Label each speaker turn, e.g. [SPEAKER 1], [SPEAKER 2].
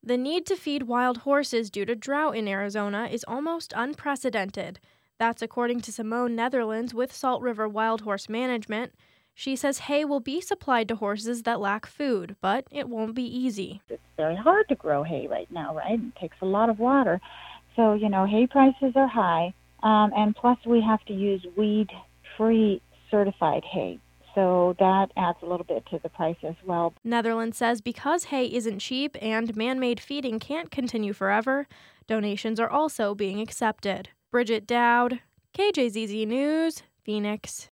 [SPEAKER 1] The need to feed wild horses due to drought in Arizona is almost unprecedented. That's according to Simone Netherlands with Salt River Wild Horse Management. She says hay will be supplied to horses that lack food, but it won't be easy.
[SPEAKER 2] It's very hard to grow hay right now, right? It takes a lot of water. So, hay prices are high, and plus we have to use weed-free certified hay. So that adds a little bit to the price as well.
[SPEAKER 1] Netherlands says because hay isn't cheap and man-made feeding can't continue forever, donations are also being accepted. Bridget Dowd, KJZZ News, Phoenix.